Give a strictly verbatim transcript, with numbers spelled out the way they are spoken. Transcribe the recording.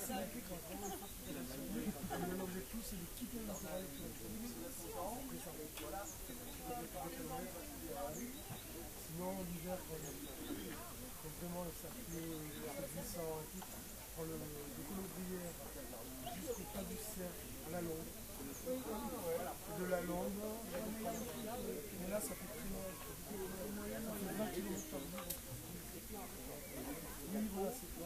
L'objectif c'est de quitter l'intérêt de sinon l'hiver quand vraiment le circuit glissant et tout, prend le décolombrière jusqu'au pas du cercle à la longue. De la longue, mais là ça fait très loin, ça fait vingt kilomètres par jour. Oui, voilà, c'est